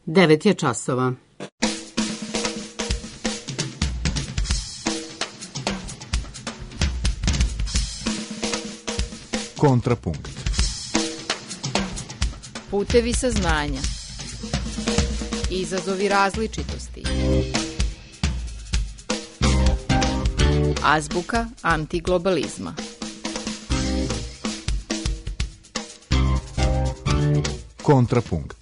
9 je časova. Kontrapunkt. Putevi saznanja. Izazovi različitosti. Azbuka antiglobalizma. Kontrapunkt.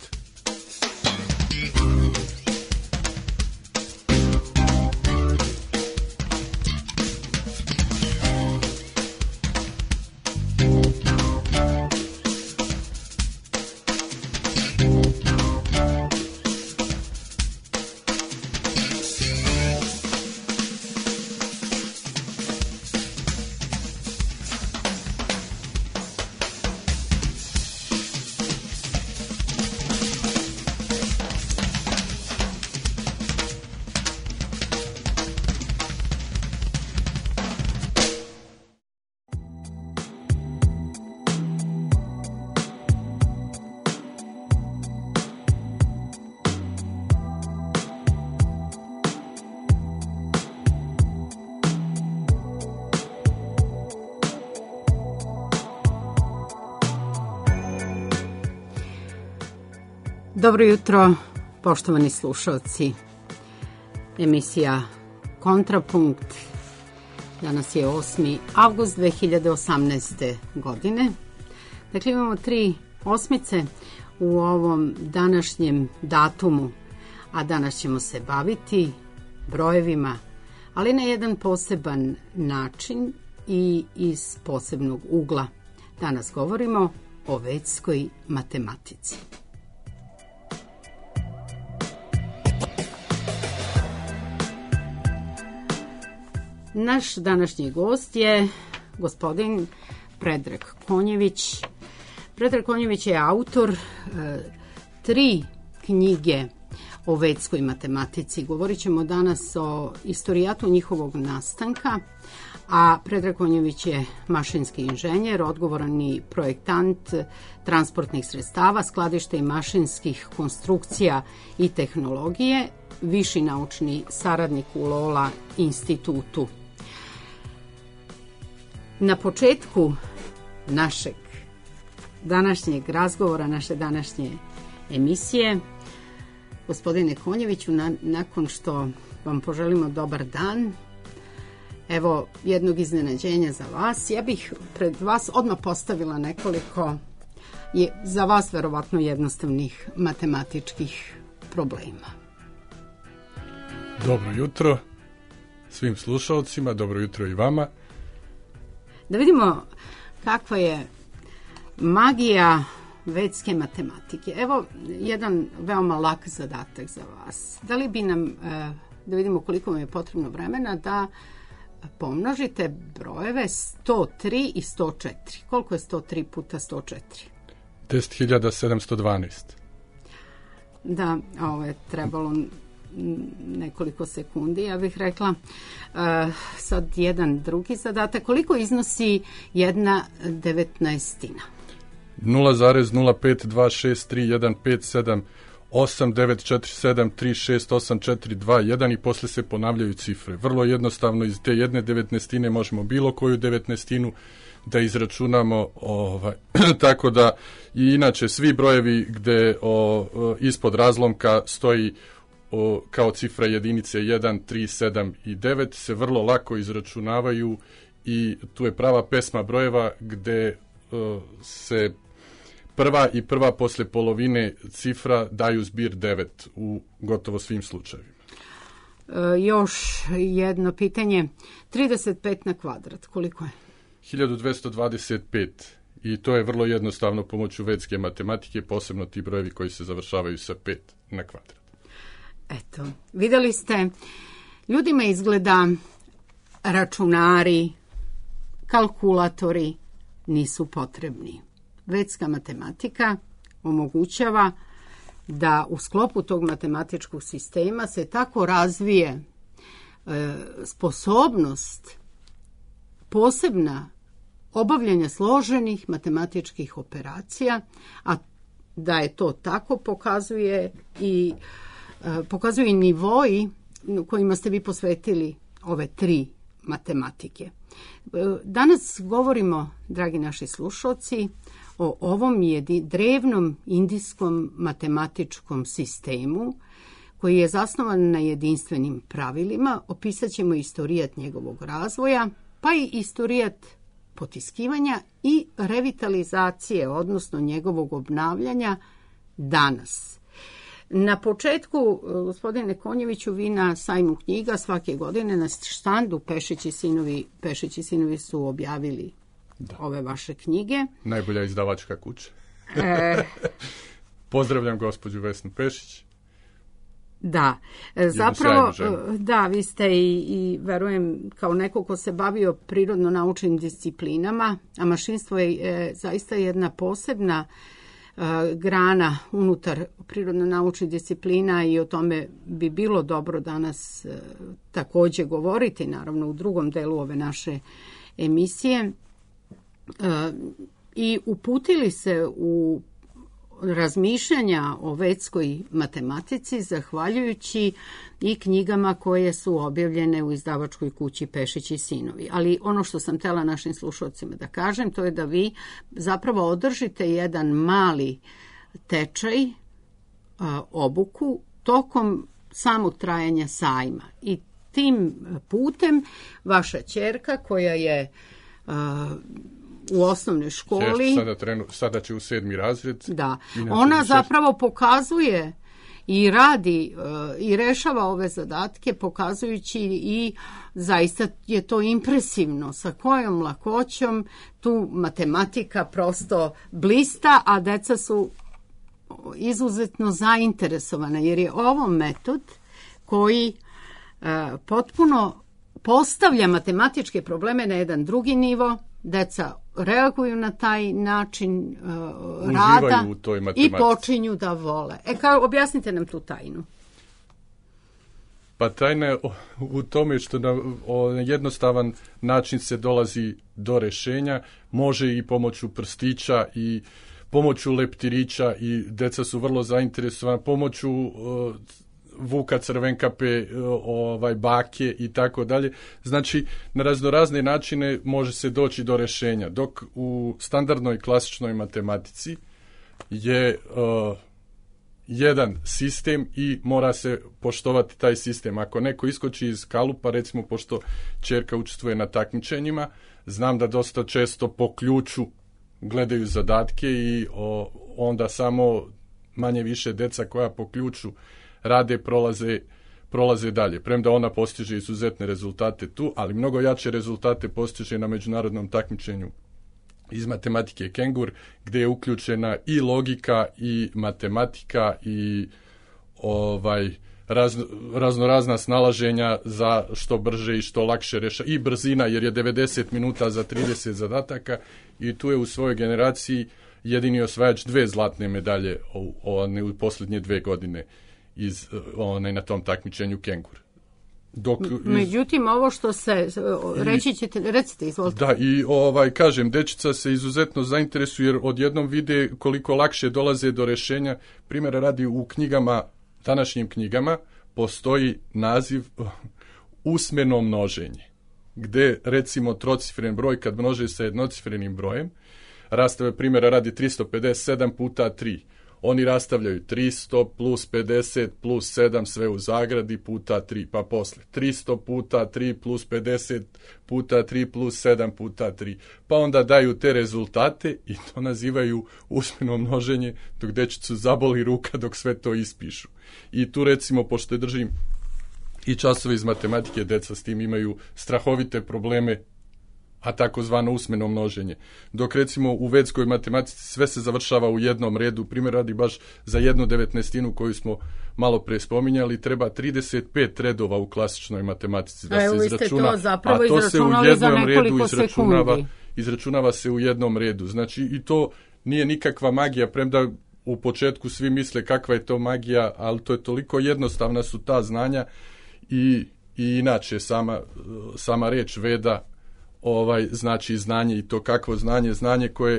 Dobro jutro, poštovani slušalci. Emisija Kontrapunkt. Danas je 8. avgust 2018. godine. Dakle, imamo 3 osmice u ovom današnjem datumu, a danas ćemo se baviti brojevima, ali na jedan poseban način i iz posebnog ugla. Danas govorimo o vedskoj matematici. Naš današnji gost je gospodin Predrag Konjević. Predrag Konjević je autor 3 knjige o vedskoj matematici. Govorit ćemo danas o istorijatu njihovog nastanka, a Predrag Konjević je mašinski inženjer, odgovorni projektant transportnih sredstava, skladišta i mašinskih konstrukcija i tehnologije, viši naučni saradnik u LOLA institutu. Na početku našeg današnjeg razgovora, naše današnje emisije, gospodine Konjeviću, nakon što vam poželimo dobar dan, evo jednog iznenađenja za vas, ja bih pred vas odmah postavila nekoliko za vas verovatno jednostavnih matematičkih problema. Dobro jutro svim slušalcima, dobro jutro i vama. Da vidimo kakva je magija vedske matematike. Evo jedan veoma lak zadatak za vas. Da li bi nam, da vidimo koliko vam je potrebno vremena, da pomnožite brojeve 103 i 104. Koliko je 103 puta 104? 10.712. Da, ovo je trebalo nekoliko sekundi, ja bih rekla. Sad jedan drugi zadatak. Koliko iznosi 1/19? 0,052631578947368421 i posle se ponavljaju cifre. Vrlo jednostavno, iz te 1/19 možemo bilo koju 19 da izračunamo, tako da i inače svi brojevi gde ispod razlomka stoji kao cifra jedinice 1, 3, 7 i 9 se vrlo lako izračunavaju i tu je prava pesma brojeva gde se prva posle polovine cifra daju zbir 9 u gotovo svim slučajevima. Još jedno pitanje. 35 na kvadrat, koliko je? 1225 i to je vrlo jednostavno pomoću vedske matematike, posebno ti brojevi koji se završavaju sa 5 na kvadrat. Eto, videli ste, ljudima izgleda računari, kalkulatori nisu potrebni. Vedska matematika omogućava da u sklopu tog matematičkog sistema se tako razvije sposobnost posebna obavljanja složenih matematičkih operacija, a da je to tako pokazuje i nivoi kojima ste vi posvetili ove 3 matematike. Danas govorimo, dragi naši slušalci, o ovom drevnom indijskom matematičkom sistemu koji je zasnovan na jedinstvenim pravilima. Opisat ćemo istorijat njegovog razvoja, pa i istorijat potiskivanja i revitalizacije, odnosno njegovog obnavljanja danas. Na početku, gospodine Konjeviću, vi na sajmu knjiga svake godine na štandu Pešić i sinovi su objavili ove vaše knjige. Najbolja izdavačka kuća. Pozdravljam gospođu Vesnu Pešić. Da, zapravo, da, vi ste i verujem kao neko ko se bavio prirodno-naučnim disciplinama, a mašinstvo je zaista jedna posebna grana unutar prirodno-naučnih disciplina i o tome bi bilo dobro danas također govoriti, naravno u drugom delu ove naše emisije. I uputili se u razmišljanja o vedskoj matematici zahvaljujući i knjigama koje su objavljene u izdavačkoj kući Pešić i sinovi. Ali ono što sam htjela našim slušalcima da kažem, to je da vi zapravo održite jedan mali tečaj, obuku tokom samog trajanja sajma. I tim putem vaša ćerka koja je u osnovnoj školi. Sada će u 7. razred. Da, ona zapravo pokazuje i radi i rešava ove zadatke pokazujući i zaista je to impresivno sa kojom lakoćom tu matematika prosto blista, a deca su izuzetno zainteresovana jer je ovo metod koji potpuno postavlja matematičke probleme na jedan drugi nivo. Deca reaguju na taj način rada u toj i počinju da vole. Objasnite nam tu tajnu. Pa tajna je u tome što na jednostavan način se dolazi do rešenja, može i pomoću prstića i pomoću leptirića i deca su vrlo zainteresovana, pomoću Vuka Crvenkape, bake i tako dalje. Znači, na raznorazne načine može se doći do rešenja. Dok u standardnoj klasičnoj matematici je jedan sistem i mora se poštovati taj sistem. Ako neko iskoči iz kalupa, recimo pošto ćerka učestvuje na takmičenjima, znam da dosta često po ključu gledaju zadatke i onda samo manje više deca koja po ključu rade, prolaze dalje. Premda ona postiže izuzetne rezultate tu, ali mnogo jače rezultate postiže na međunarodnom takmičenju iz matematike Kengur, gdje je uključena i logika i matematika i raznorazna snalaženja za što brže i što lakše i brzina, jer je 90 minuta za 30 zadataka i tu je u svojoj generaciji jedini osvajač 2 zlatne medalje u posljednje 2 godine na tom takmičenju Kengur. Međutim, ovo što se recite, izvolite. Da, i kažem, dečica se izuzetno zainteresuje jer odjednom vide koliko lakše dolaze do rešenja. Primjera radi, u knjigama, današnjim knjigama, postoji naziv usmeno množenje, gde recimo trocifren broj kad množi sa jednocifrenim brojem, rastave primjera radi 357 puta 3. Oni rastavljaju 300 plus 50 plus 7 sve u zagradi puta 3, pa posle 300 puta 3 plus 50 puta 3 plus 7 puta 3. Pa onda daju te rezultate i to nazivaju usmeno množenje, dok dečicu zaboli ruka dok sve to ispišu. I tu recimo, pošto držim i časove iz matematike, deca s tim imaju strahovite probleme, a takozvano usmeno množenje. Dok recimo u vedskoj matematici sve se završava u jednom redu, primjer radi baš za 1/19 koju smo malo pre spominjali, treba 35 redova u klasičnoj matematici da se izračuna, a to se u jednom redu izračunava se u jednom redu. Znači i to nije nikakva magija, premda u početku svi misle kakva je to magija, ali to je toliko jednostavna su ta znanja i inače sama reč veda znači znanje, i to kakvo znanje koje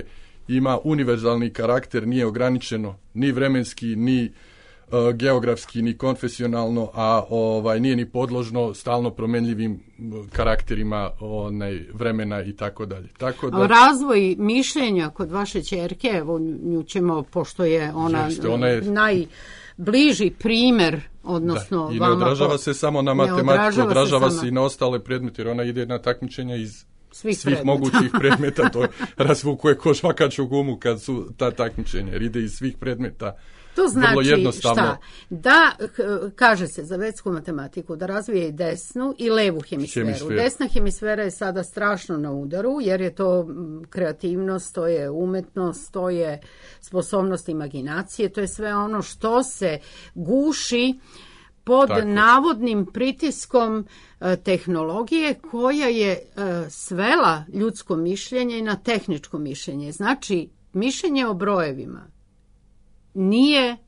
ima univerzalni karakter, nije ograničeno ni vremenski, ni geografski, ni konfesionalno, a nije ni podložno stalno promenljivim karakterima vremena i tako dalje. Tako da, razvoj mišljenja kod vaše ćerke, evo nju ćemo, pošto je ona najbliži primjer, odnosno i ne odražava se samo na matematiku, odražava se i na ostale predmete, jer ona ide na takmičenja iz svih mogućih predmeta, to razvukuje ko žvakaču gumu kad su ta takmičenja, jer ide iz svih predmeta. To znači šta? Da, kaže se za vetsku matematiku da razvije i desnu i levu hemisferu. Desna hemisfera je sada strašno na udaru, jer je to kreativnost, to je umetnost, to je sposobnost imaginacije, to je sve ono što se guši pod navodnim pritiskom tehnologije koja je svela ljudsko mišljenje na tehničko mišljenje. Znači, mišljenje o brojevima nije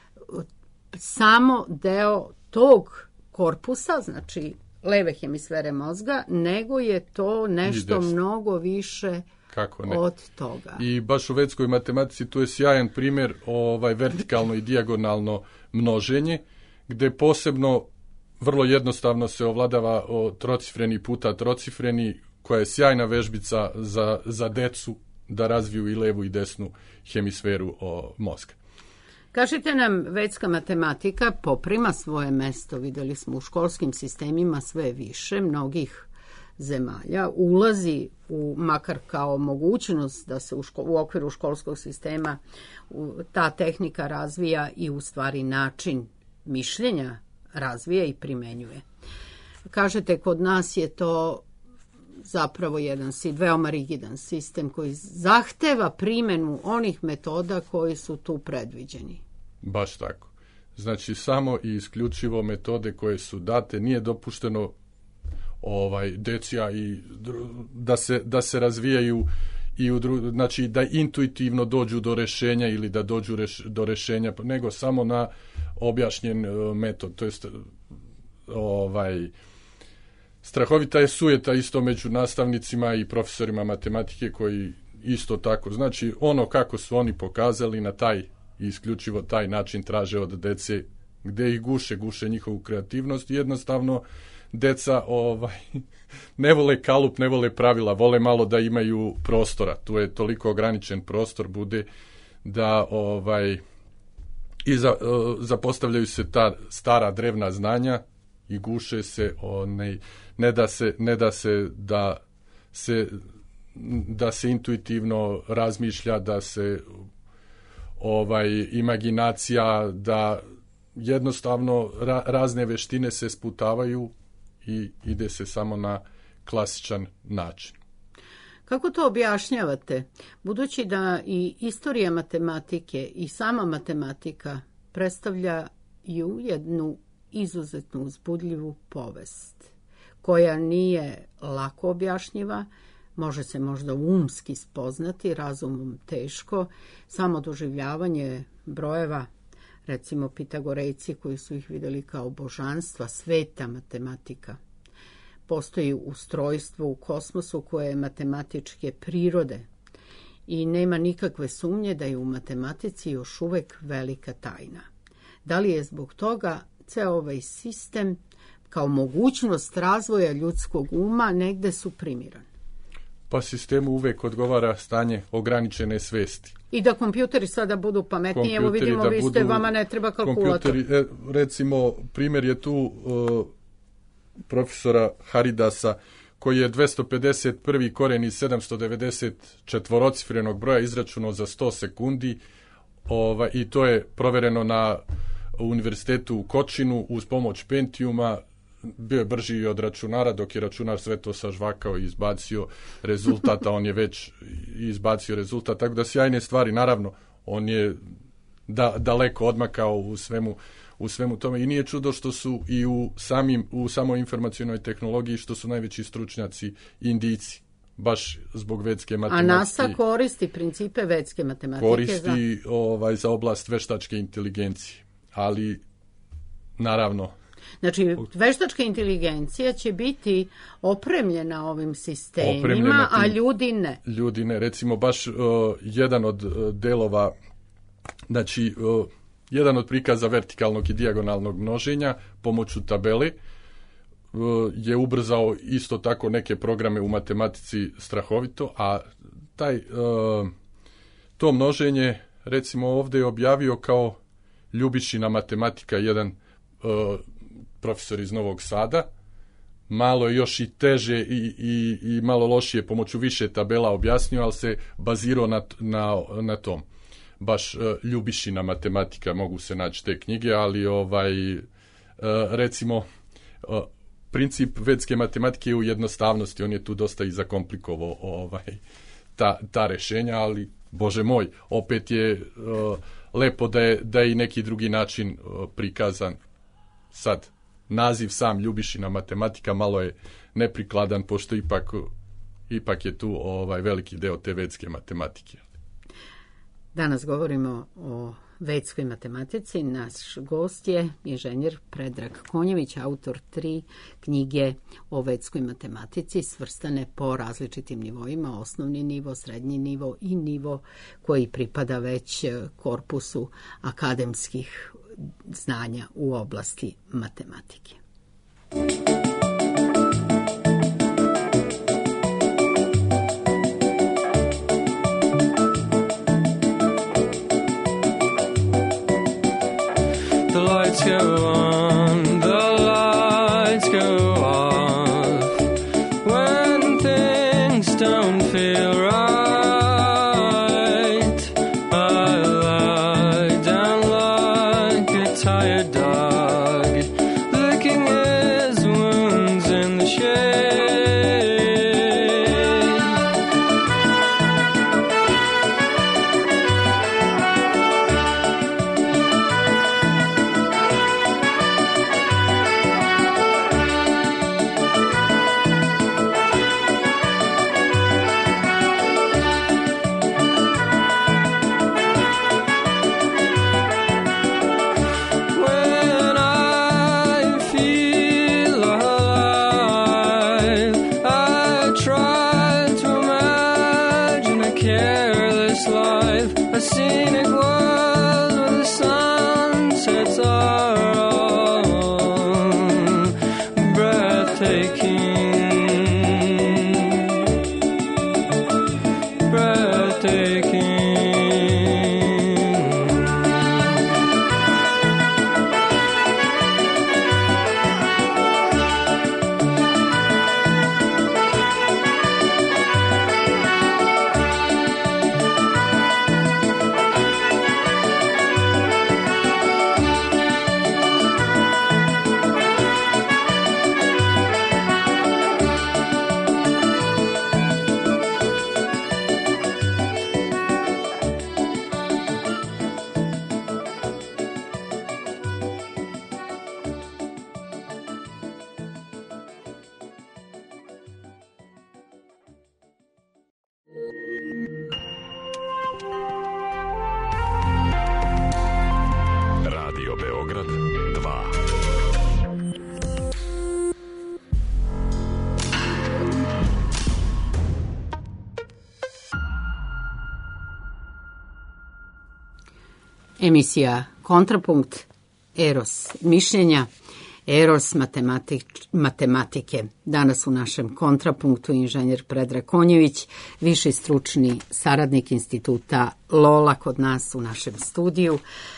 samo deo tog korpusa, znači leve hemisfere mozga, nego je to nešto mnogo više od toga. I baš u vetskoj matematici tu je sjajan primjer vertikalno i dijagonalno množenje, gdje posebno vrlo jednostavno se ovladava trocifreni puta trocifreni, koja je sjajna vežbica za decu da razviju i levu i desnu hemisferu mozga. Kažite nam, vetska matematika poprima svoje mesto, vidjeli smo u školskim sistemima sve više mnogih zemalja, ulazi makar kao mogućnost da se u okviru školskog sistema ta tehnika razvija i u stvari način mišljenja razvija i primenjuje. Kažete, kod nas je to zapravo jedan veoma rigidan sistem koji zahteva primjenu onih metoda koji su tu predviđeni. Baš tako. Znači, samo i isključivo metode koje su date, nije dopušteno decija i da se razvijaju i znači da intuitivno dođu do rješenja ili da dođu do rješenja, nego samo na objašnjen metod. To jest strahovita je sujeta isto među nastavnicima i profesorima matematike koji isto tako, znači ono kako su oni pokazali na taj i isključivo taj način traže od dece, gdje ih guše njihovu kreativnost i jednostavno deca ne vole kalup, ne vole pravila, vole malo da imaju prostora. Tu je toliko ograničen prostor bude da zapostavljaju se ta stara drevna znanja i guše se, ne da se intuitivno razmišlja, da se imaginacija, da jednostavno razne veštine se sputavaju i ide se samo na klasičan način. Kako to objašnjavate? Budući da i istorija matematike i sama matematika predstavljaju jednu izuzetno uzbudljivu povest, koja nije lako objašnjiva, može se možda umski spoznati, razumom teško, samo doživljavanje brojeva, recimo Pitagorejci koji su ih vidjeli kao božanstva, sveta matematika. Postoji ustrojstvo u kosmosu koje je matematičke prirode i nema nikakve sumnje da je u matematici još uvek velika tajna. Da li je zbog toga ceo ovaj sistem kao mogućnost razvoja ljudskog uma negde suprimiran? Pa sistemu uvek odgovara stanje ograničene svesti. I da kompjuteri sada budu pametniji, evo vidimo, vama ne treba kalkulator. Recimo, primjer je tu profesora Haridasa, koji je 251. koren iz 794 broja izračunao za 100 sekundi i to je provereno na univerzitetu u Kočinu uz pomoć Pentiuma. Bio je brži i od računara, dok je računar sve to sažvakao i izbacio rezultat, a on je već izbacio rezultat. Tako da sjajne stvari, naravno, on je daleko odmakao u svemu tome i nije čudo što su i u samoj informacionoj tehnologiji što su najveći stručnjaci Indijci, baš zbog vetske matematike. A NASA koristi principe vetske matematike? Koristi za oblast veštačke inteligencije, ali naravno Znači, veštačka inteligencija će biti opremljena ovim sistemima, a ljudi ne. Ljudi ne. Recimo, baš jedan od delova, znači, jedan od prikaza vertikalnog i dijagonalnog množenja pomoću tabele je ubrzao isto tako neke programe u matematici strahovito, a to množenje, recimo, ovdje je objavio kao Ljubišina matematika, jedan profesor iz Novog Sada. Malo je još i teže i malo lošije pomoću više tabela objasnio, ali se bazirao na tom. Baš Ljubišina matematika, mogu se naći te knjige, ali recimo princip vedske matematike je u jednostavnosti, on je tu dosta i zakomplikovao ta rešenja, ali Bože moj, opet je lepo da je i neki drugi način prikazan. Sad, naziv sam Ljubišina matematika malo je neprikladan, pošto ipak je tu veliki deo te vedske matematike. Danas govorimo o vedskoj matematici. Naš gost je inženjer Predrag Konjević, autor 3 knjige o vedskoj matematici, svrstane po različitim nivoima, osnovni nivo, srednji nivo i nivo koji pripada već korpusu akademskih znanja u oblasti matematike. Go on, the lights go off when things don't feel right. I lie down like a tired dog, licking his wounds in the shade. Emisija Kontrapunkt, Eros mišljenja, Eros matematike. Danas u našem Kontrapunktu inženjer Predrag Konjević, viši stručni saradnik instituta Lola kod nas u našem studiju,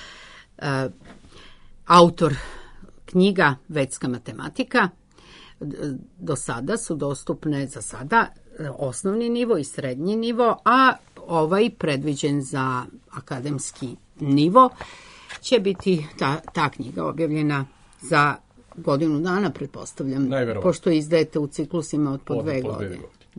autor knjiga Vedska matematika. Do sada su dostupne za sada osnovni nivo i srednji nivo, a ovaj predviđen za akademski nivo će biti ta knjiga objavljena za godinu dana, pretpostavljam, pošto izdajete u ciklusima od po 2 godine.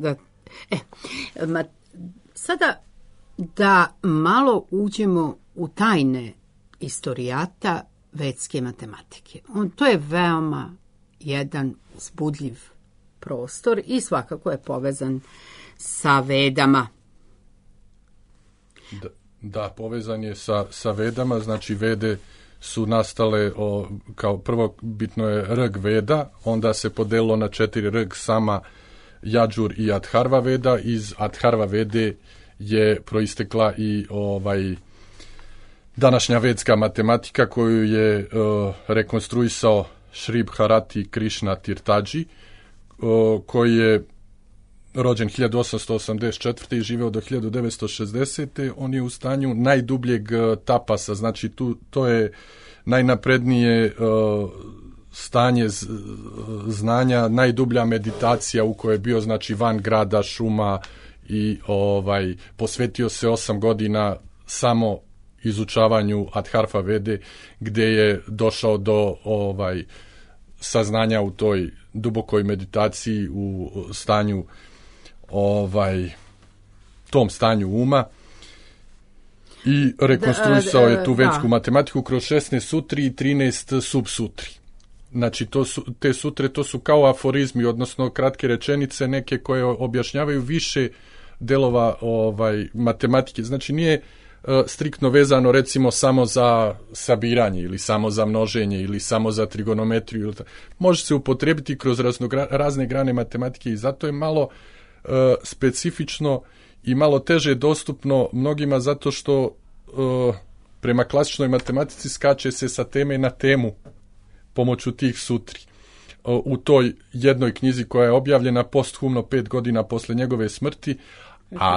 Sada da malo uđemo u tajne istorijata vedske matematike. To je veoma jedan uzbudljiv prostor i svakako je povezan sa Vedama. Da, povezan je sa Vedama, znači Vede su nastale, kao prvo bitno je Rig Veda, onda se podelilo na 4 Rig, Sama, Jađur i Atharva Veda. Iz Atharva Vede je proistekla i današnja vedska matematika koju je rekonstruisao Šri Bharati Krishna Tirthaji, koji je rođen 1884. i živeo do 1960. On je u stanju najdubljeg tapasa, znači to je najnaprednije stanje znanja, najdublja meditacija u kojoj je bio, znači, van grada, šuma, i posvetio se 8 godina samo izučavanju Atharva Vede, gdje je došao do saznanja u toj dubokoj meditaciji, u stanju tom stanju uma, i rekonstruisao je tu vedsku matematiku kroz 16 sutri i 13 subsutri. Znači, te sutre, to su kao aforizmi, odnosno kratke rečenice, neke koje objašnjavaju više delova matematike. Znači, nije striktno vezano, recimo, samo za sabiranje ili samo za množenje ili samo za trigonometriju. Može se upotrijebiti kroz razne grane matematike i zato je malo specifično i malo teže dostupno mnogima, zato što prema klasičnoj matematici skače se sa teme na temu pomoću tih sutri. U toj jednoj knjizi koja je objavljena posthumno 5 godina posle njegove smrti, a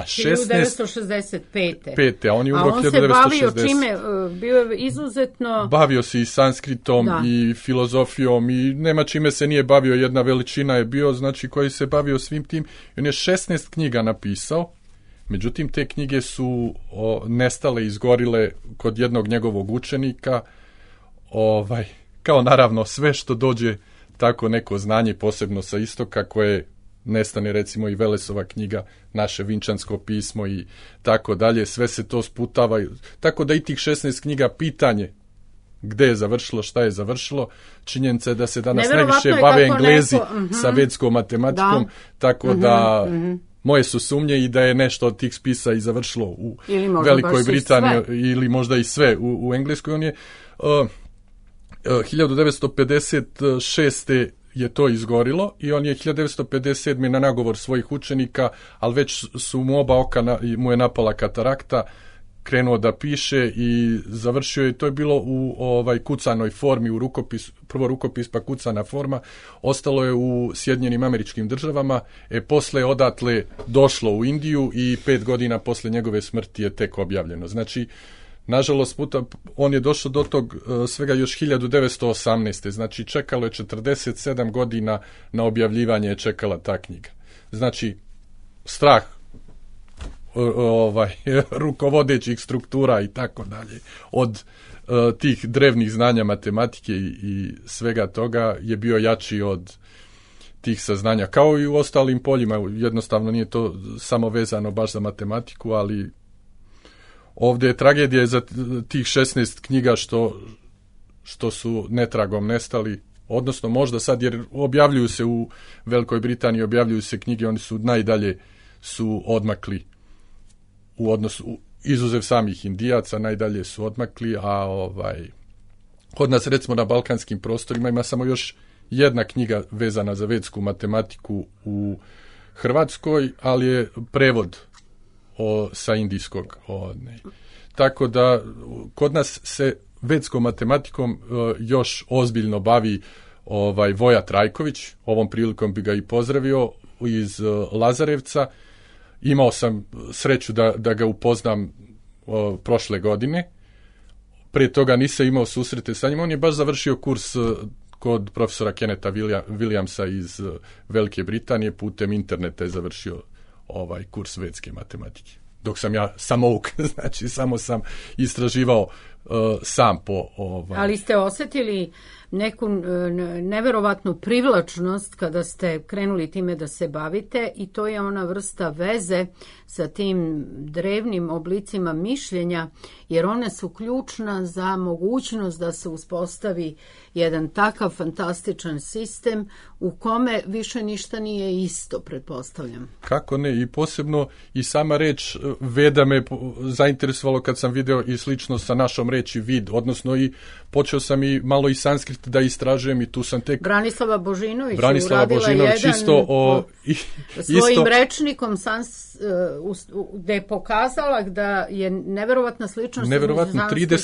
1965. A on je umro 1960. A on se bavio čime? Bio je izuzetno... Bavio se i sanskritom i filozofijom i nema čime se nije bavio, jedna veličina je bio, znači, koji se bavio svim tim. I on je 16 knjiga napisao, međutim te knjige su nestale, izgorile kod jednog njegovog učenika, kao naravno sve što dođe, tako neko znanje, posebno sa istoka, koje nestane, recimo i Velesova knjiga, naše Vinčansko pismo i tako dalje, sve se to sputava, tako da i tih 16 knjiga pitanje gde je završilo, šta je završilo, činjenica je da se danas najviše bave Englezi sa vedskom matematikom, tako da moje su sumnje i da je nešto od tih spisa i završilo u Velikoj Britaniji ili možda i sve u Engleskoj. On je 1956. je to izgorilo i on je 1957. na nagovor svojih učenika, ali već su mu oba oka, mu je napala katarakta, krenuo da piše i završio je, to je bilo u kucanoj formi, u rukopis, prvo rukopis pa kucana forma, ostalo je u Sjedinjenim Američkim Državama, posle odatle došlo u Indiju i 5 godina posle njegove smrti je tek objavljeno. Znači, nažalost, on je došao do tog svega još 1918. Znači, čekalo je 47 godina na objavljivanje, je čekala ta knjiga. Znači, strah rukovodećih struktura i tako dalje od tih drevnih znanja matematike i svega toga je bio jači od tih saznanja, kao i u ostalim poljima. Jednostavno nije to samo vezano baš za matematiku, ali ovdje je tragedija za tih 16 knjiga što su netragom nestali, odnosno možda sad, jer objavljuju se u Velikoj Britaniji, objavljuju se knjige, oni su najdalje su odmakli u odnosu, izuzev samih Indijaca, najdalje su odmakli, a kod nas, recimo, na balkanskim prostorima ima samo još jedna knjiga vezana za vedsku matematiku u Hrvatskoj, ali je prevod sa indijskog. Tako da kod nas se vedskom matematikom još ozbiljno bavi Voja Trajković, ovom prilikom bi ga i pozdravio, iz Lazarevca. Imao sam sreću da ga upoznam prošle godine. Prije toga nisam imao susrete sa njim. On je baš završio kurs kod profesora Kennetha Williamsa iz Velike Britanije, putem interneta je završio kurs vedske matematike. Dok sam ja samouk, znači samo sam istraživao sam po... Ali ste osjetili neku neverovatnu privlačnost kada ste krenuli time da se bavite i to je ona vrsta veze sa tim drevnim oblicima mišljenja, jer one su ključna za mogućnost da se uspostavi jedan takav fantastičan sistem u kome više ništa nije isto, pretpostavljam. Kako ne, i posebno i sama reč Veda me zainteresovalo kad sam video i slično sa našom reči vid, odnosno i počeo sam i malo i sanskrit da istražujem i tu sam tek... Branislava Božinović jedan isto svojim rečnikom gde je pokazala da je neverovatna sličnost. Neverovatno,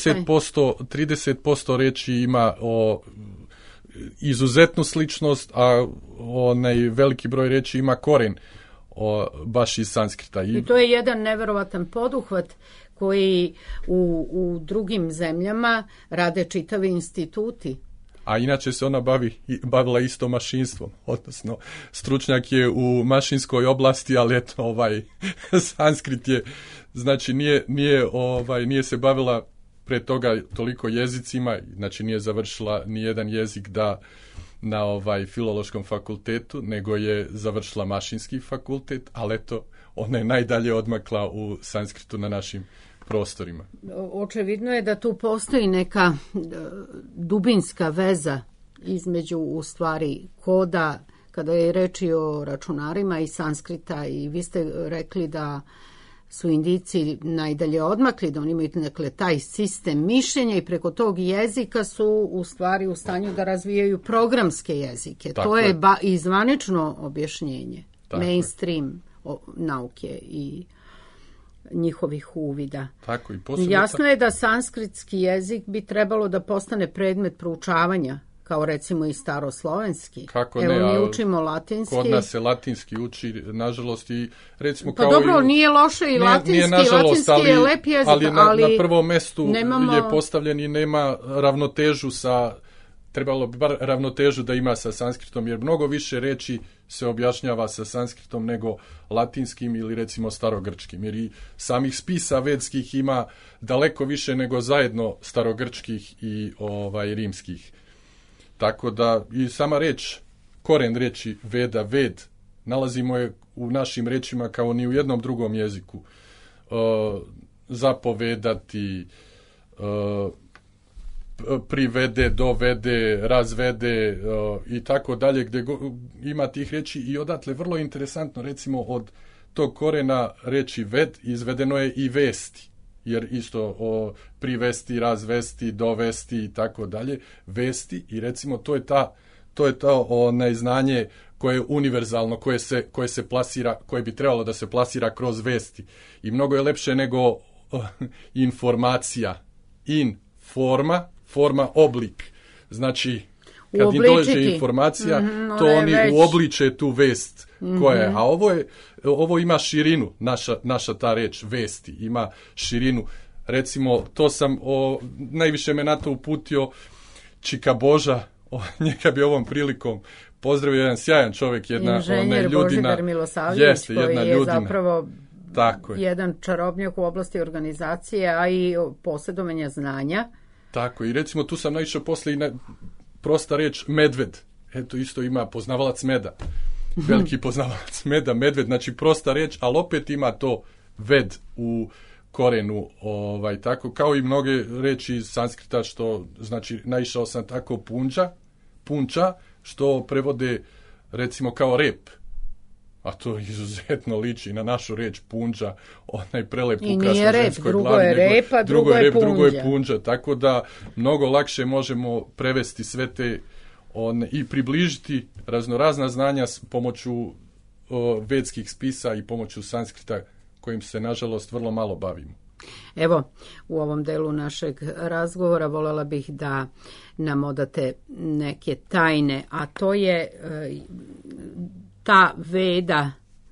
30% reči ima izuzetnu sličnost, a onaj veliki broj reči ima koren baš iz sanskrita. I to je jedan neverovatan poduhvat koji u drugim zemljama rade čitavi instituti. A inače se ona bavila isto mašinstvom, odnosno stručnjak je u mašinskoj oblasti, ali eto, sanskrit je, znači nije se bavila pre toga toliko jezicima, znači nije završila ni jedan jezik na filološkom fakultetu, nego je završila mašinski fakultet, ali eto, ona je najdalje odmakla u sanskritu na našim prostorima. Očevidno je da tu postoji neka dubinska veza između u stvari koda, kada je reč o računarima i sanskrita, i vi ste rekli da su Indijci najdalje odmakli, da oni imaju taj sistem mišljenja i preko tog jezika su u stvari u stanju da razvijaju programske jezike. Tako to je i zvanično objašnjenje, mainstream nauke i njihovih uvida. Tako, i jasno je da sanskritski jezik bi trebalo da postane predmet proučavanja, kao recimo i staroslovenski. Kako Evo, ne, mi učimo latinski. Kod nas se latinski uči, nažalost, i recimo pa dobro, nije loše i latinski, latinski je lep jezik, ali na prvom mestu je postavljen i nema ravnotežu trebalo bi bar ravnotežu da ima sa sanskritom, jer mnogo više reči se objašnjava sa sanskritom nego latinskim ili recimo starogrčkim, jer i samih spisa vedskih ima daleko više nego zajedno starogrčkih i rimskih. Tako da i sama reč, koren reči Veda, ved, nalazimo je u našim rečima kao ni u jednom drugom jeziku. Zapovedati, privede, dovede, razvede i tako dalje, gdje ima tih reči i odatle vrlo interesantno, recimo od tog korena reči ved izvedeno je i vesti, jer isto privesti, razvesti, dovesti i tako dalje, vesti, i recimo to je to znanje koje je univerzalno, koje se plasira, koje bi trebalo da se plasira kroz vesti, i mnogo je lepše nego informacija, forma, oblik. Znači, kad im dođe informacija, to oni uobliče tu vest koja je. A ovo ima širinu, naša ta reč, vesti, ima širinu. Recimo, to sam, najviše me na to uputio Čika Boža, njega bi ovom prilikom pozdravio, jedan sjajan čovjek, inženjer Božidar Milosavljević, koji je zapravo jedan čarobnjak u oblasti organizacije, a i posjedovanja znanja. Tako, i recimo tu sam naišao posle i na prosta reč medved. Eto, isto ima poznavalac meda. Veliki poznavalac meda, medved, znači prosta reč, ali opet ima to ved u korenu, tako, kao i mnoge reči iz sanskrita, što, znači, naišao sam tako punča, što prevode, recimo, kao rep. A to izuzetno liči na našu reč punđa, onaj prelep ukras na ženskoj glavi. Drugo je rep, a drugo je punđa. Tako da mnogo lakše možemo prevesti sve te i približiti raznorazna znanja s pomoću vedskih spisa i pomoću sanskrita, kojim se, nažalost, vrlo malo bavimo. Evo, u ovom delu našeg razgovora voljela bih da nam odate neke tajne, a to je ta Veda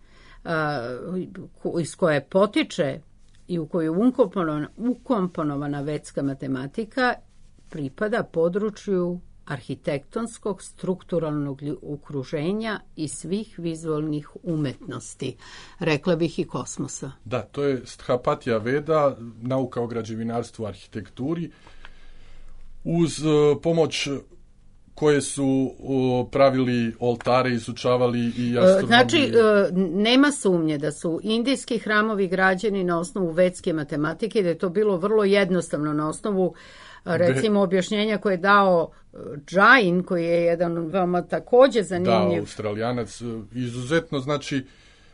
iz koje potiče i u koju je ukomponovana vedska matematika pripada području arhitektonskog strukturalnog okruženja i svih vizualnih umetnosti, rekla bih i kosmosa. Da, to je Sthapatya Veda, nauka o građevinarstvu, arhitekturi, uz pomoć koje su pravili oltare, izučavali i astronomiju. Znači, nema sumnje da su indijski hramovi građeni na osnovu vedske matematike, da je to bilo vrlo jednostavno na osnovu recimo objašnjenja koje je dao Jain, koji je jedan veoma takođe zanimljiv. Da, Australijanac, izuzetno, znači,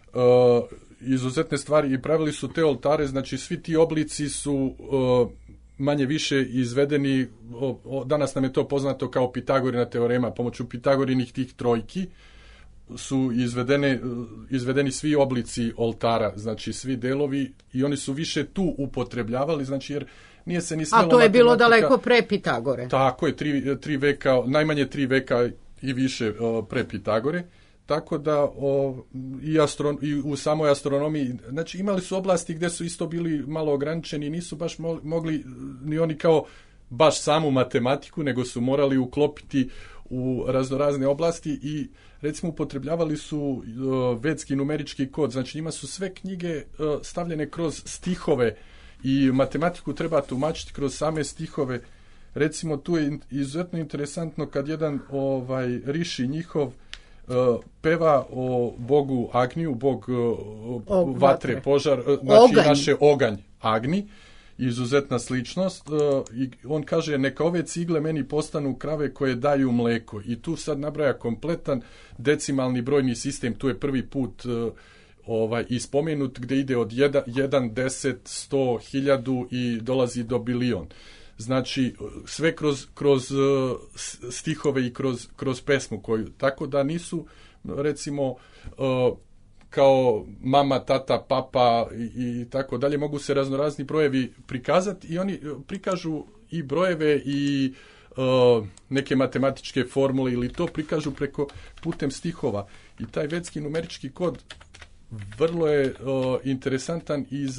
izuzetne stvari i pravili su te oltare, znači svi ti oblici su manje više izvedeni, danas nam je to poznato kao Pitagorina teorema, pomoću Pitagorinih tih trojki su izvedeni svi oblici oltara, znači svi delovi, i oni su više tu upotrebljavali, znači jer nije se ni smelo... A to je bilo daleko pre Pitagore. Tako je, 3 veka, najmanje 3 veka i više pre Pitagore. Tako da i u samoj astronomiji, znači imali su oblasti gdje su isto bili malo ograničeni, nisu baš mogli ni oni kao baš samu matematiku, nego su morali uklopiti u raznorazne oblasti i recimo upotrebljavali su vedski numerički kod, znači njima su sve knjige stavljene kroz stihove i matematiku treba tumačiti kroz same stihove. Recimo tu je izuzetno interesantno kad jedan riši njihov peva o bogu Agniju, bog vatre, požar, znači naše oganj Agni, izuzetna sličnost, i on kaže neka ove cigle meni postanu krave koje daju mleko, i tu sad nabraja kompletan decimalni brojni sistem, tu je prvi put ispomenut gdje ide od 1, 10, 100, 1000 i dolazi do bilion. Znači, sve kroz stihove i kroz pesmu koju, tako da nisu, recimo, kao mama, tata, papa i tako dalje, mogu se raznorazni brojevi prikazati i oni prikažu i brojeve i neke matematičke formule ili to prikažu putem stihova. I taj vedski numerički kod vrlo je interesantan i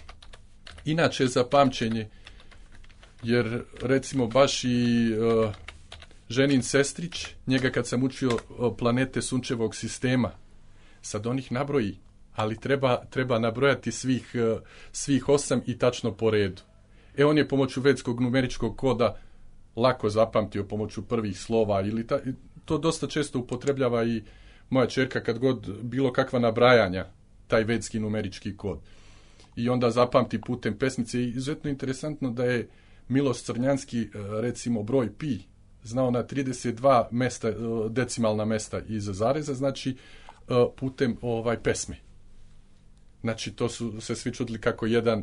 inače za pamćenje, jer recimo baš i ženin sestrić, njega kad sam učio planete sunčevog sistema, sad on ih nabroji, ali treba nabrojati svih 8 i tačno po redu. On je pomoću vedskog numeričkog koda lako zapamtio pomoću prvih slova, ili to dosta često upotrebljava i moja ćerka kad god bilo kakva nabrajanja, taj vedski numerički kod. I onda zapamti putem pesmice. I izuzetno interesantno da je Miloš Crnjanski, recimo broj pi, znao na 32 mesta, decimalna mesta iza zareza, znači putem pesme. Znači to su se svi čudili kako jedan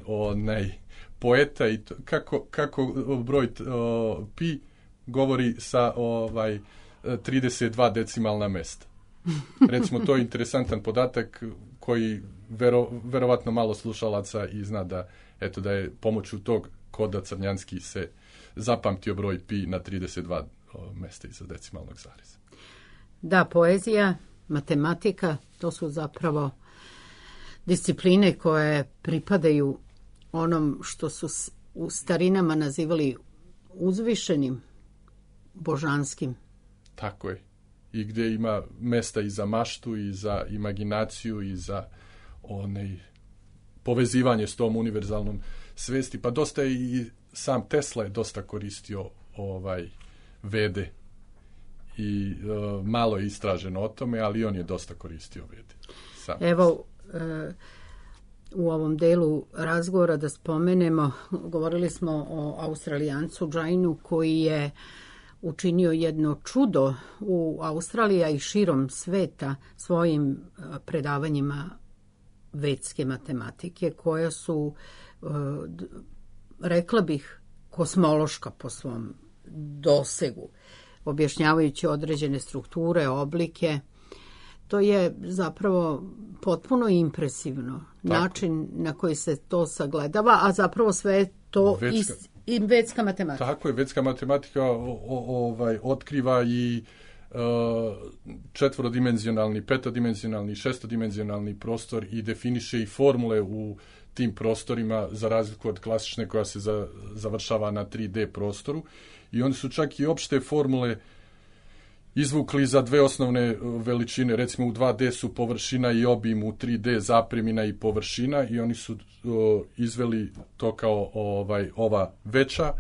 poeta i kako broj pi govori sa 32 decimalna mesta. Recimo to je interesantan podatak koji verovatno malo slušalaca i zna da je pomoću tog koda Crnjanski se zapamtio broj pi na 32 mesta iza decimalnog zareza. Da, poezija, matematika, to su zapravo discipline koje pripadaju onom što su u starinama nazivali uzvišenim, božanskim. Tako je. I gdje ima mesta i za maštu, i za imaginaciju, i za povezivanje s tom univerzalnom svesti. Pa dosta je i sam Tesla je dosta koristio vede i malo je istraženo o tome, ali on je dosta koristio vede. Evo, u ovom delu razgovora da spomenemo, govorili smo o Australijancu Jainu koji je učinio jedno čudo u Australiji i širom sveta svojim predavanjima vedske matematike, koja su, rekla bih, kosmološka po svom dosegu, objašnjavajući određene strukture, oblike. To je zapravo potpuno impresivno. Tako. Način na koji se to sagledava, a zapravo sve je to i vedska matematika. Tako je, vedska matematika otkriva i četvorodimenzionalni, petodimenzionalni, šestodimenzionalni prostor i definiše i formule u tim prostorima, za razliku od klasične koja se završava na 3D prostoru. I oni su čak i opšte formule izvukli za dve osnovne veličine. Recimo u 2D su površina i obim, u 3D zapremina i površina, i oni su izveli to kao ova veća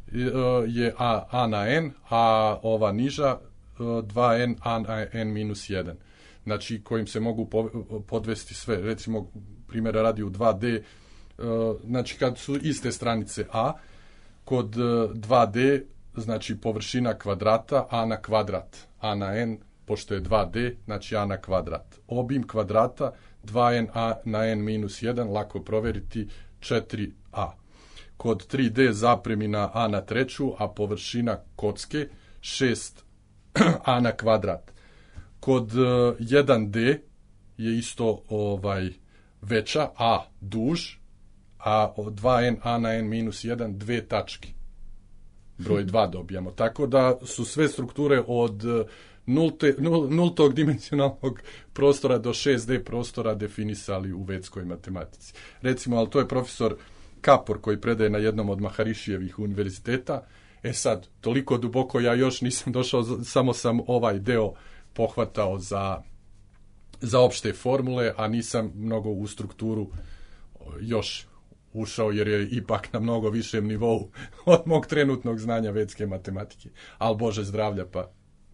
je a na n, a ova niža 2n a na n minus 1. Znači, kojim se mogu podvesti sve. Recimo, primjera radi u 2D, znači kad su iste stranice a, kod 2D, znači površina kvadrata a na kvadrat, a na n, pošto je 2D, znači a na kvadrat. Obim kvadrata 2n a na n minus 1, lako provjeriti, 4a. Kod 3D zapremina a na treću, a površina kocke 6a na kvadrat. Kod 1D je isto veća, a duž, a 2n a na n minus 1, 2 tački. Broj 2 dobijamo. Tako da su sve strukture od nultog dimenzionalnog prostora do 6D prostora definisali u vedskoj matematici. Recimo, ali to je profesor Kapor koji predaje na jednom od Maharišijevih univerziteta. Sad, toliko duboko ja još nisam došao, samo sam ovaj deo pohvatao za opšte formule, a nisam mnogo u strukturu još ušao, jer je ipak na mnogo višem nivou od mog trenutnog znanja vedske matematike. Ali Bože zdravlja, pa.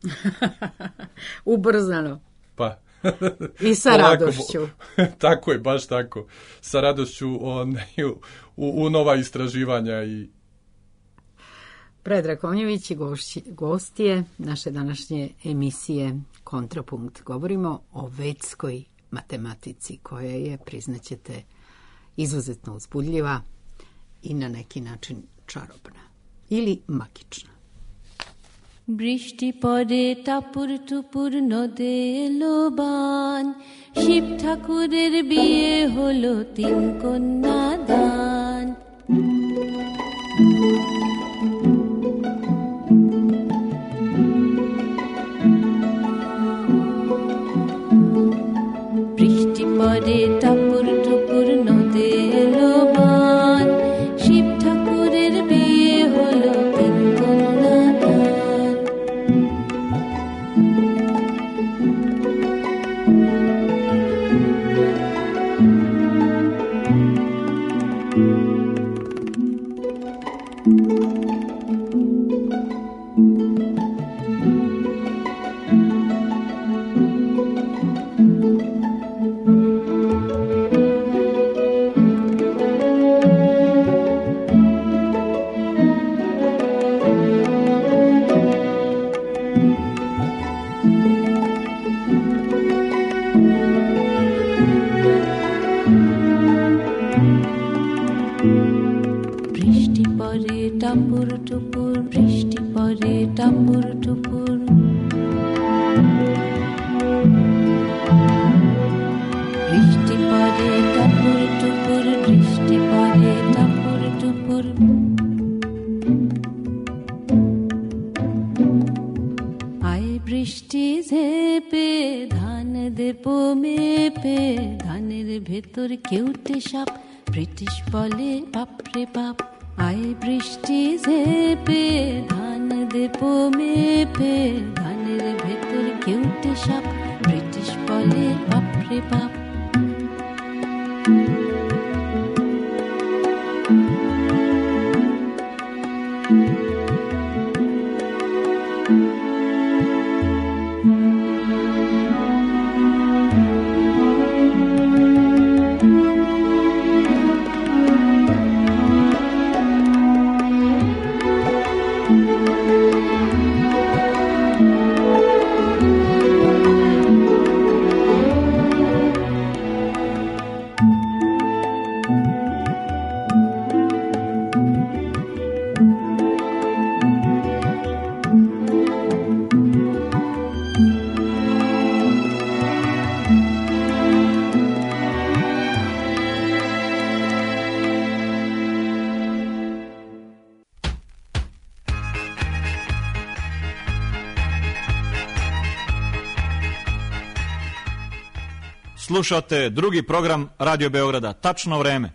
Ubrzano. Pa. I sa radošću. Tako je, baš tako. Sa radošću u nova istraživanja i... Predrag Konjević i gostije naše današnje emisije Kontrapunkt. Govorimo o vedskoj matematici koja je, priznaćete, izuzetno uzbudljiva i na neki način čarobna ili magična. বৃষ্টি পড়ে টাপুর টুপুর নদে এলো বান শিব ঠাকুরের বিয়ে হলো 3 কন্যা দান বৃষ্টি পড়ে টাপুর টুপুর নদে এলো বান শিব ঠাকুরের বিয়ে হলো 3 কন্যা দান কেউটে সাপ ব্রিটিশ বলে বাপরে বাপ আয় বৃষ্টি ঝেপে ধান দেবো মেপে ধানের ভেতর কেউটে সাপ ব্রিটিশ বলে বাপরে বাপ Slušate drugi program Radio Beograda. Tačno vreme.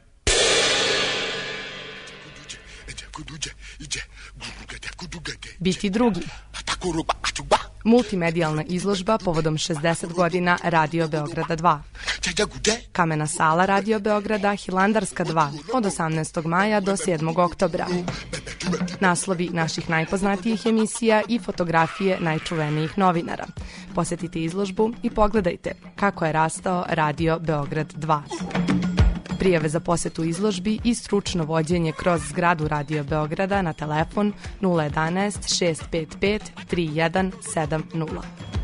Biti drugi. Multimedijalna izložba povodom 60 godina Radio Beograda 2. Kamena sala Radio Beograda, Hilandarska 2, od 18. maja do 7. oktobra. Naslovi naših najpoznatijih emisija i fotografije najčuvenijih novinara. Posetite izložbu i pogledajte kako je rastao Radio Beograd 2. Prijave za posetu izložbi i stručno vođenje kroz zgradu Radio Beograda na telefon 011 655 3170.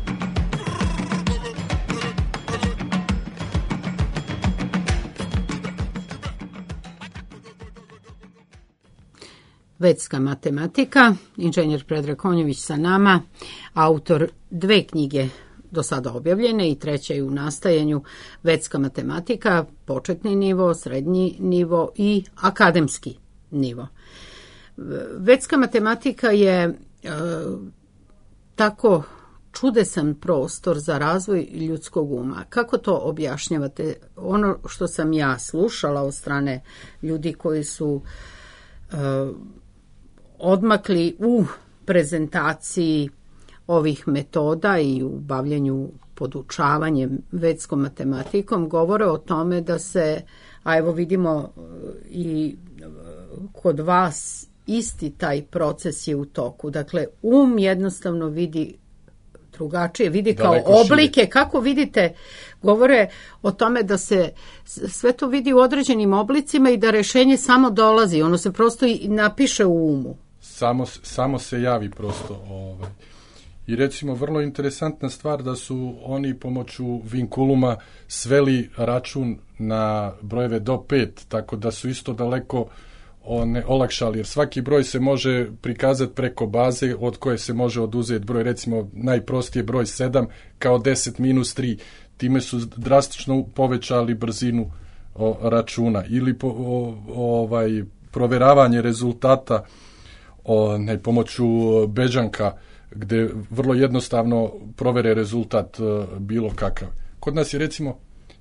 Vetska matematika, inženjer Predrag Konjević sa nama, autor 2 knjige do sada objavljene i 3. je u nastajanju, Vetska matematika, početni nivo, srednji nivo i akademski nivo. Vetska matematika je tako čudesan prostor za razvoj ljudskog uma. Kako to objašnjavate? Ono što sam ja slušala od strane ljudi koji su odmakli u prezentaciji ovih metoda i u bavljenju podučavanjem vetskom matematikom, govore o tome da se, a evo vidimo i kod vas, isti taj proces je u toku. Dakle, jednostavno vidi drugačije, vidi kao oblike. Širi. Kako vidite, govore o tome da se sve to vidi u određenim oblicima i da rešenje samo dolazi, ono se prosto i napiše u umu. Samo se javi prosto. I recimo, vrlo interesantna stvar da su oni pomoću vinkuluma sveli račun na brojeve do 5, tako da su isto daleko olakšali, jer svaki broj se može prikazati preko baze od koje se može oduzeti broj, recimo najprostije broj 7 kao 10 minus 3. Time su drastično povećali brzinu računa. Ili proveravanje rezultata pomoću bežanka, gde vrlo jednostavno provere rezultat bilo kakav. Kod nas je recimo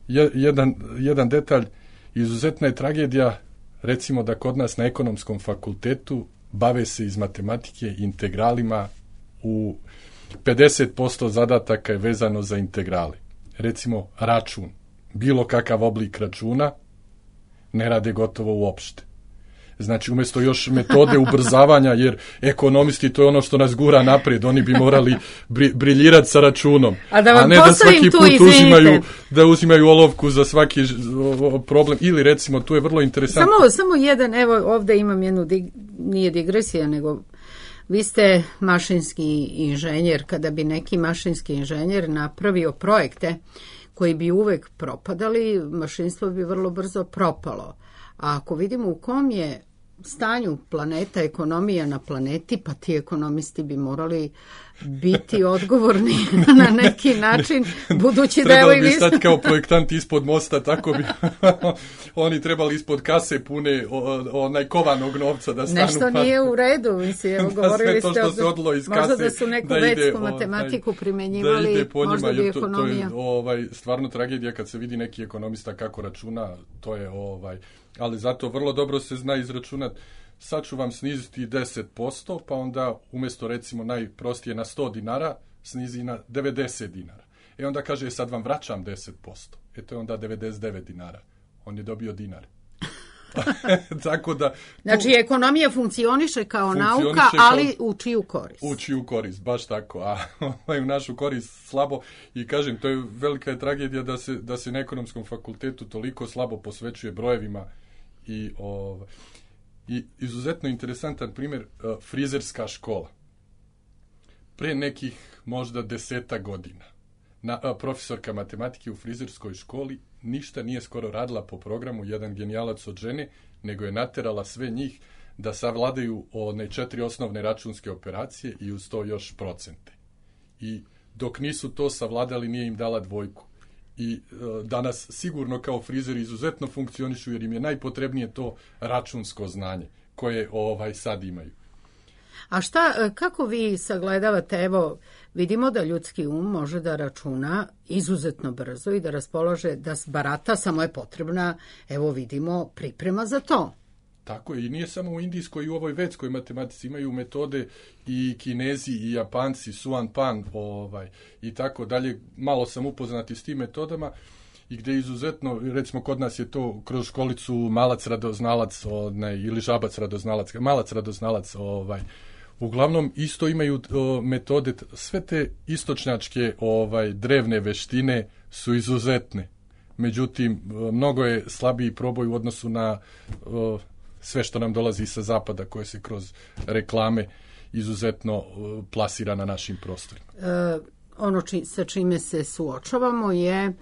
jedan detalj, izuzetna je tragedija, recimo da kod nas na ekonomskom fakultetu bave se iz matematike integralima, u 50% zadataka je vezano za integrale. Recimo račun, bilo kakav oblik računa ne rade gotovo uopšte. Znači, umjesto još metode ubrzavanja, jer ekonomisti, to je ono što nas gura naprijed, oni bi morali briljirati sa računom, a ne da svaki put uzimaju olovku za svaki problem. Ili recimo, tu je vrlo interesantno. Samo jedan, evo ovdje imam jednu, nije digresija, nego vi ste mašinski inženjer. Kada bi neki mašinski inženjer napravio projekte koji bi uvek propadali, mašinstvo bi vrlo brzo propalo. A ako vidimo u kom je stanju planeta, ekonomija na planeti, pa ti ekonomisti bi morali biti odgovorni na neki način, budući da evo i vi... Trebalo bi stati kao projektant ispod mosta, tako bi oni trebali ispod kase pune kovanog novca da stanu. Nešto nije u redu, mislim, evo govorili ste to što se odlo iz kase, možda da su neku vetsku matematiku primenjivali, možda bi ekonomija. To je stvarno tragedija kad se vidi neki ekonomista kako računa, to je ali zato vrlo dobro se zna izračunati. Sad ću vam sniziti 10%, pa onda umjesto recimo najprostije na 100 dinara, snizi na 90 dinara. Onda kaže, sad vam vraćam 10%. To je onda 99 dinara. On je dobio dinar. Tako da... Znači, ekonomija funkcioniše kao nauka, ali u čiju korist? U čiju korist, baš tako. A u našu korist slabo. I kažem, to je velika tragedija da se na ekonomskom fakultetu toliko slabo posvećuje brojevima i izuzetno interesantan primjer, frizerska škola. Pre nekih možda 10 godina profesorka matematike u frizerskoj školi ništa nije skoro radila po programu Jedan genijalac od žene, nego je naterala sve njih da savladaju 4 osnovne računske operacije i uz to još procente. I dok nisu to savladali, nije im dala 2. I danas sigurno kao frizeri izuzetno funkcionišu, jer im je najpotrebnije to računsko znanje koje sad imaju. A kako vi sagledavate, evo, vidimo da ljudski um može da računa izuzetno brzo i da raspolaže, da barata, samo je potrebna, evo vidimo, priprema za to. Tako je, i nije samo u indijskoj i u ovoj vetskoj matematici, imaju metode i Kinezi i Japanci, Suan Pan i tako dalje. Malo sam upoznati s tim metodama i gdje izuzetno, recimo kod nas je to kroz školicu malac radoznalac ili žabac radoznalac, malac radoznalac, uglavnom isto imaju metode, sve te istočnjačke drevne veštine su izuzetne. Međutim, mnogo je slabiji proboj u odnosu na sve što nam dolazi sa zapada, koje se kroz reklame izuzetno plasira na našim prostorima. Ono sa čime se suočavamo je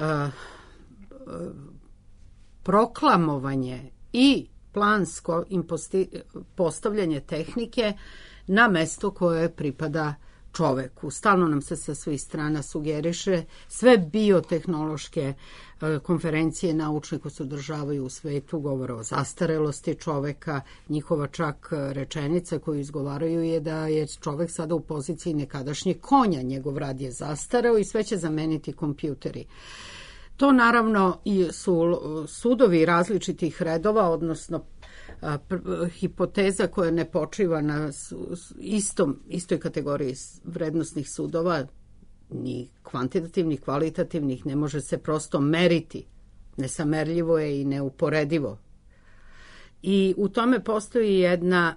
proklamovanje i plansko postavljanje tehnike na mesto koje pripada čoveku. Stalno nam se sa svih strana sugeriše, sve biotehnološke konferencije naučne koje se održavaju u svetu govore o zastarelosti čoveka, njihova čak rečenica koju izgovaraju je da je čovek sada u poziciji nekadašnjeg konja, njegov rad je zastareo i sve će zameniti kompjuteri. To naravno su sudovi različitih redova, odnosno hipoteza koja ne počiva na istoj kategoriji vrednostnih sudova, ni kvantitativnih, kvalitativnih, ne može se prosto meriti. Nesamerljivo je i neuporedivo. I u tome postoji jedna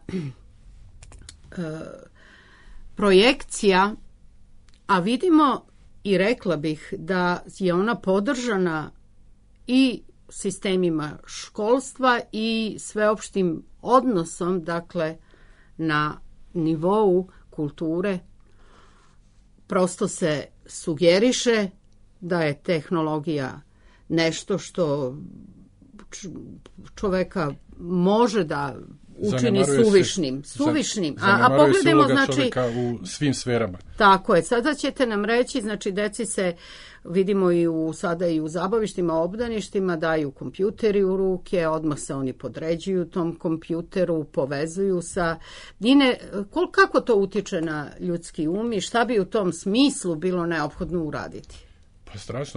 projekcija, a vidimo i rekla bih da je ona podržana i sistemima školstva i sveopštim odnosom, dakle, na nivou kulture. Prosto se sugeriše da je tehnologija nešto što čoveka može da učini suvišnim. A pogledajmo, znači, čovjeka u svim sferama. Tako je. Sada ćete nam reći, znači, deci se, vidimo sada i u zabavištima, obdaništima, daju kompjuteri u ruke, odmah se oni podređuju tom kompjuteru, povezuju sa... Kako to utiče na ljudski um i šta bi u tom smislu bilo neophodno uraditi? Pa strašno,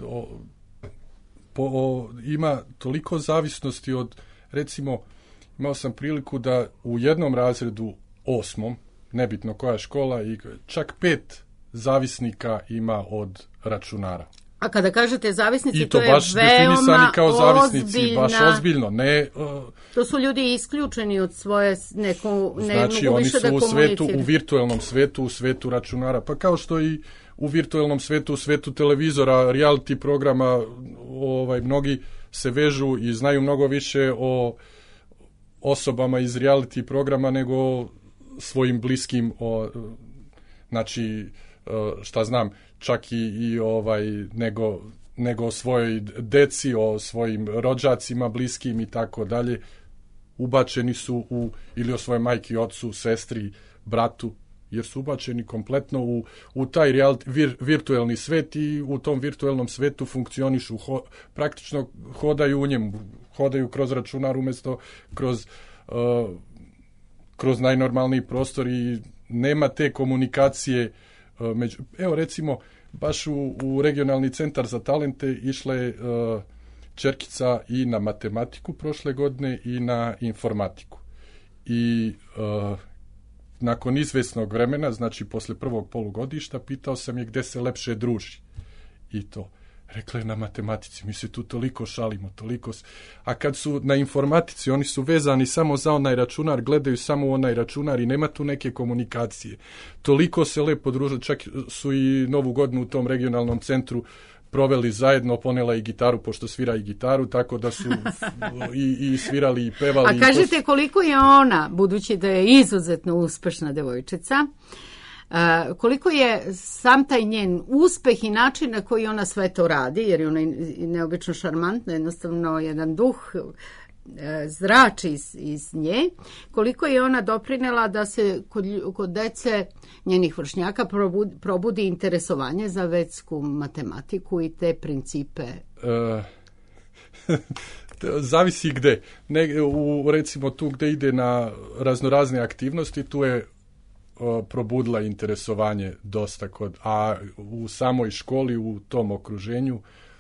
ima toliko zavisnosti od, recimo, imao sam priliku da u jednom razredu 8, nebitno koja škola, i čak 5 zavisnika ima od računara. A kada kažete zavisnici, i to je baš veoma kao zavisnici, baš ozbiljno. Ne, to su ljudi isključeni od svoje znači, oni su u virtualnom svetu, u svetu računara. Pa kao što i u virtualnom svetu, u svetu televizora, reality programa, mnogi se vežu i znaju mnogo više o osobama iz reality programa nego svojim bliskim, znači, šta znam, čak i nego o svojoj deci, o svojim rođacima bliskim i tako dalje. Ubačeni su ili o svojoj majki, ocu, sestri, bratu, jer su ubačeni kompletno u taj virtualni svet i u tom virtualnom svetu funkcionišu, praktično hodaju u njemu, hodaju kroz računar umjesto kroz najnormalniji prostor i nema te komunikacije. Evo recimo, baš u regionalni centar za talente išla je čerkica i na matematiku prošle godine i na informatiku. I nakon izvesnog vremena, znači posle prvog polugodišta, pitao sam je gde se lepše druži. I to. Rekla je na matematici, mi se tu toliko šalimo, a kad su na informatici, oni su vezani samo za onaj računar, gledaju samo onaj računar i nema tu neke komunikacije. Toliko se lepo druže, čak su i Novu godinu u tom regionalnom centru proveli zajedno, ponela i gitaru, pošto svira i gitaru, tako da su i svirali i pevali. A kažete koliko je ona, budući da je izuzetno uspešna devojčica, koliko je sam taj njen uspeh i način na koji ona sve to radi, jer je ona neobično šarmantna, jednostavno jedan duh zrači iz nje, koliko je ona doprinela da se kod dece njenih vršnjaka probudi interesovanje za vetsku matematiku i te principe? Zavisi gde. Recimo tu gde ide na raznorazne aktivnosti, tu je probudila interesovanje dosta a u samoj školi, u tom okruženju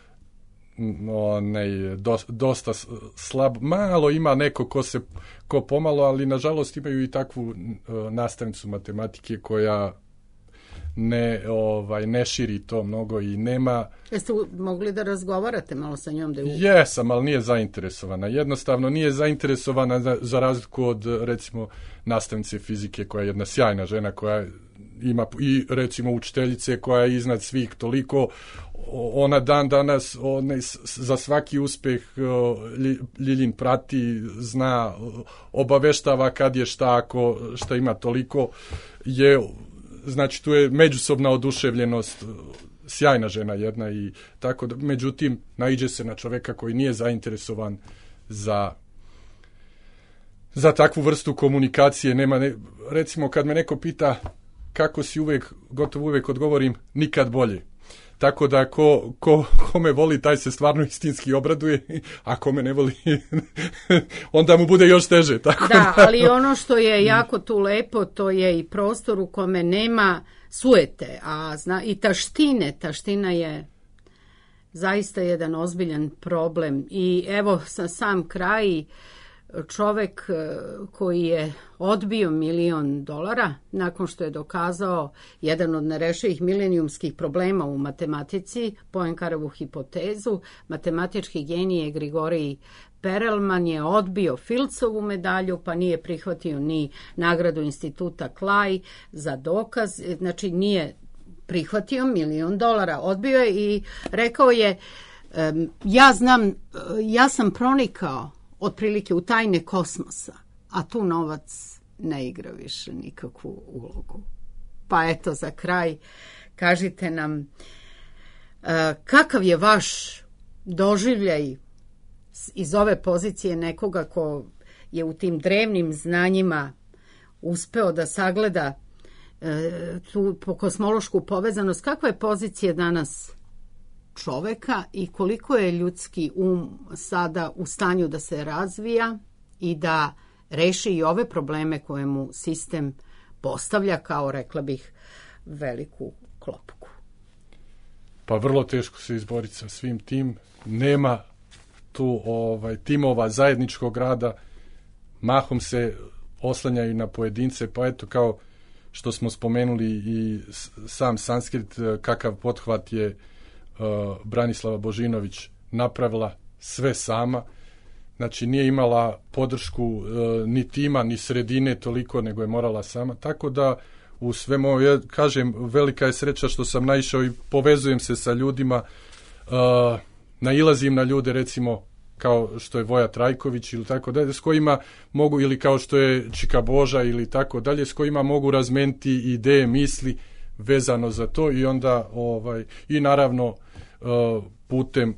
dosta slab, malo ima neko ko pomalo, ali nažalost imaju i takvu nastavnicu matematike koja ne širi to mnogo i nema. Jeste mogli da razgovarate malo sa njom? Jesam, ali nije zainteresovana. Jednostavno nije zainteresovana za razliku od, recimo, nastavnice fizike koja je jedna sjajna žena koja ima i, recimo, učiteljice koja je iznad svih toliko. Ona dan danas za svaki uspeh Ljiljin prati, zna, obaveštava kad je šta ima toliko je, znači tu je međusobna oduševljenost, sjajna žena jedna i tako da, međutim naiđe se na čoveka koji nije zainteresovan za takvu vrstu komunikacije. Recimo kad me neko pita kako si, gotovo uvek odgovorim nikad bolje. Tako da ko me voli, taj se stvarno istinski obraduje, a ko me ne voli, onda mu bude još teže. Tako da, ali ono što je jako tu lepo, to je i prostor u kome nema sujete, i taštine. Taština je zaista jedan ozbiljan problem. I evo, sa sam kraj, čovek koji je odbio $1.000.000 nakon što je dokazao jedan od nerešivih milenijumskih problema u matematici, Poincarevu hipotezu, matematički genije Grigorij Perelman je odbio Filcovu medalju, pa nije prihvatio ni nagradu instituta Klaj za dokaz, znači nije prihvatio $1.000.000, odbio je i rekao je, ja sam pronikao otprilike u tajne kosmosa, a tu novac ne igra više nikakvu ulogu. Pa eto, za kraj, kažite nam kakav je vaš doživljaj iz ove pozicije nekoga ko je u tim drevnim znanjima uspeo da sagleda tu kosmološku povezanost. Kakva je pozicija danas čoveka i koliko je ljudski sada u stanju da se razvija i da reši i ove probleme koje mu sistem postavlja kao, rekla bih, veliku klopku? Pa vrlo teško se izboriti sa svim tim. Nema tu timova zajedničkog rada, mahom se oslanjaju na pojedince, pa eto, kao što smo spomenuli i sam sanskrit, kakav pothvat je Branislava Božinović napravila sve sama, znači nije imala podršku ni tima, ni sredine toliko, nego je morala sama, tako da u svemu, ja kažem, velika je sreća što sam naišao i povezujem se sa ljudima, nailazim na ljude, recimo kao što je Voja Trajković ili tako dalje, s kojima mogu, ili kao što je Čika Boža ili tako dalje, s kojima mogu razmeniti ideje, misli vezano za to i onda i naravno putem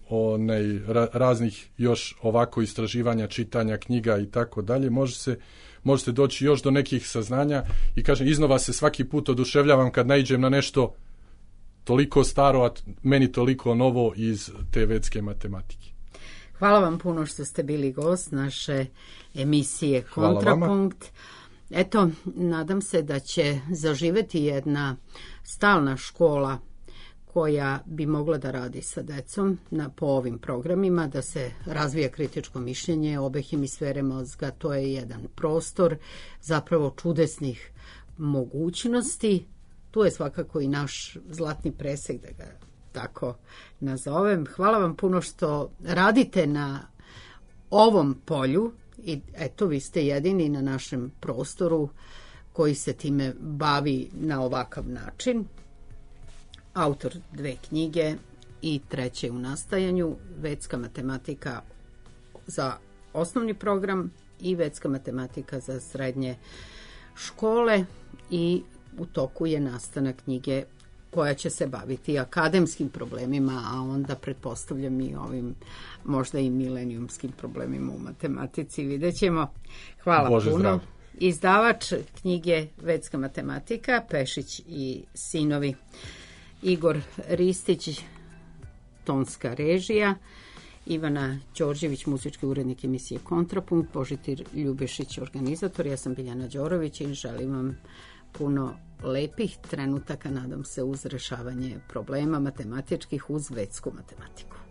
raznih još ovako istraživanja, čitanja knjiga i tako dalje, možete doći još do nekih saznanja i kažem, iznova se svaki put oduševljavam kad naiđem na nešto toliko staro, a meni toliko novo iz te vedske matematike. Hvala vam puno što ste bili gost naše emisije Kontrapunkt. Eto, nadam se da će zaživeti jedna stalna škola koja bi mogla da radi sa decom po ovim programima, da se razvija kritičko mišljenje obe hemisfere mozga. To je jedan prostor zapravo čudesnih mogućnosti. Tu je svakako i naš zlatni presek, da ga tako nazovem. Hvala vam puno što radite na ovom polju i eto, vi ste jedini na našem prostoru koji se time bavi na ovakav način. Autor 2 knjige i 3. u nastajanju, vedska matematika za osnovni program i vedska matematika za srednje škole, i u toku je nastanak knjige koja će se baviti akademskim problemima, a onda pretpostavljam i ovim možda i milenijumskim problemima u matematici. Vidjet ćemo. Hvala Bože puno. Zdrav. Izdavač knjige Vedska matematika, Pešić i sinovi. Igor Ristić, tonska režija, Ivana Đorđević, muzički urednik emisije Kontrapunkt, Božitir Ljubešić, organizator. Ja sam Biljana Đorović i želim vam puno lepih trenutaka, nadam se, uz rešavanje problema matematičkih uz vedsku matematiku.